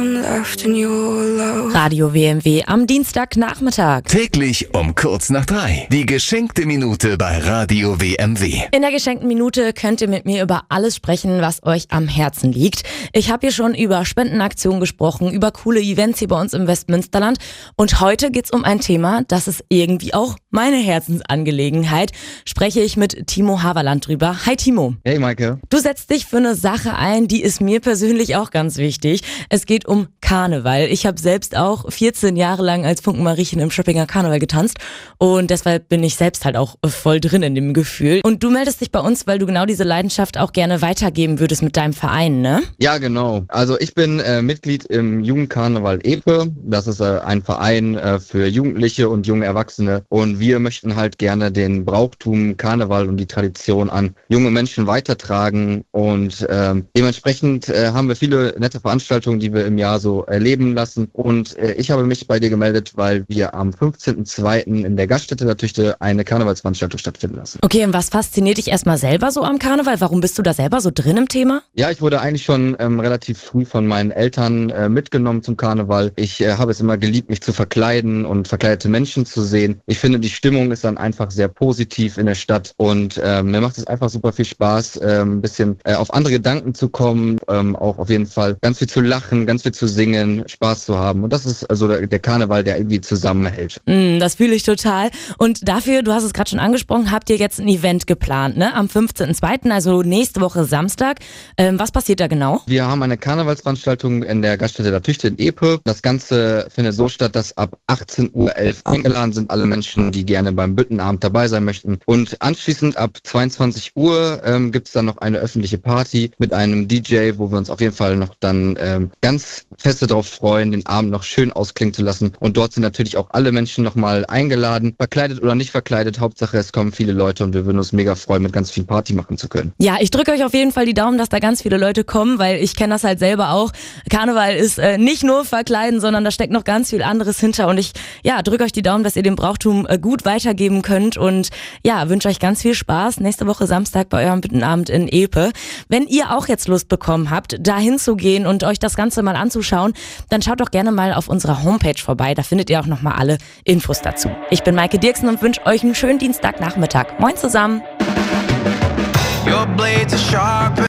left in your love. Radio WMW am Dienstagnachmittag. Täglich um kurz nach 3. Die geschenkte Minute bei Radio WMW. In der geschenkten Minute könnt ihr mit mir über alles sprechen, was euch am Herzen liegt. Ich habe hier schon über Spendenaktionen gesprochen, über coole Events hier bei uns im Westmünsterland. Und heute geht's um ein Thema, das ist irgendwie auch meine Herzensangelegenheit. Spreche ich mit Timo Haverland drüber. Hi Timo. Hey Maike. Du setzt dich für eine Sache ein, die ist mir persönlich auch ganz wichtig. Es geht um Karneval. Ich habe selbst auch 14 Jahre lang als Funkenmariechen im Schöppinger Karneval getanzt und deshalb bin ich selbst halt auch voll drin in dem Gefühl. Und du meldest dich bei uns, weil du genau diese Leidenschaft auch gerne weitergeben würdest mit deinem Verein, ne? Ja, genau. Also ich bin Mitglied im Jugendkarneval Epe. Das ist ein Verein für Jugendliche und junge Erwachsene. Und wir möchten halt gerne den Brauchtum, Karneval und die Tradition an junge Menschen weitertragen. Und dementsprechend haben wir viele nette Veranstaltungen, die wir im Jahr so erleben lassen. Und ich habe mich bei dir gemeldet, weil wir am 15.02. in der Gaststätte der Tüchte eine Karnevalsveranstaltung stattfinden lassen. Okay, und was fasziniert dich erstmal selber so am Karneval? Warum bist du da selber so drin im Thema? Ja, ich wurde eigentlich schon relativ früh von meinen Eltern mitgenommen zum Karneval. Ich habe es immer geliebt, mich zu verkleiden und verkleidete Menschen zu sehen. Ich finde, die Stimmung ist dann einfach sehr positiv in der Stadt und mir macht es einfach super viel Spaß, ein bisschen auf andere Gedanken zu kommen, auch auf jeden Fall ganz viel zu lachen, ganz viel zu singen, Spaß zu haben. Und das ist also der Karneval, der irgendwie zusammenhält. Das fühle ich total. Und dafür, du hast es gerade schon angesprochen, habt ihr jetzt ein Event geplant, ne? Am 15.02., also nächste Woche Samstag. Was passiert da genau? Wir haben eine Karnevalsveranstaltung in der Gaststätte der Tüchte in Epe. Das Ganze findet so statt, dass ab 18.11 Uhr eingeladen sind alle Menschen, die gerne beim Büttenabend dabei sein möchten. Und anschließend ab 22 Uhr gibt es dann noch eine öffentliche Party mit einem DJ, wo wir uns auf jeden Fall noch dann ganz feste darauf freuen, den Abend noch schön ausklingen zu lassen. Und dort sind natürlich auch alle Menschen nochmal eingeladen, verkleidet oder nicht verkleidet. Hauptsache, es kommen viele Leute und wir würden uns mega freuen, mit ganz viel Party machen zu können. Ja, ich drücke euch auf jeden Fall die Daumen, dass da ganz viele Leute kommen, weil ich kenne das halt selber auch. Karneval ist nicht nur verkleiden, sondern da steckt noch ganz viel anderes hinter und ich drücke euch die Daumen, dass ihr den Brauchtum gut weitergeben könnt und wünsche euch ganz viel Spaß nächste Woche Samstag bei eurem Büttenabend in Epe. Wenn ihr auch jetzt Lust bekommen habt, da hinzugehen und euch das Ganze mal anzuschauen, dann schaut doch gerne mal auf unserer Homepage vorbei, da findet ihr auch nochmal alle Infos dazu. Ich bin Maike Dirksen und wünsche euch einen schönen Dienstagnachmittag. Moin zusammen! Your blades are sharp.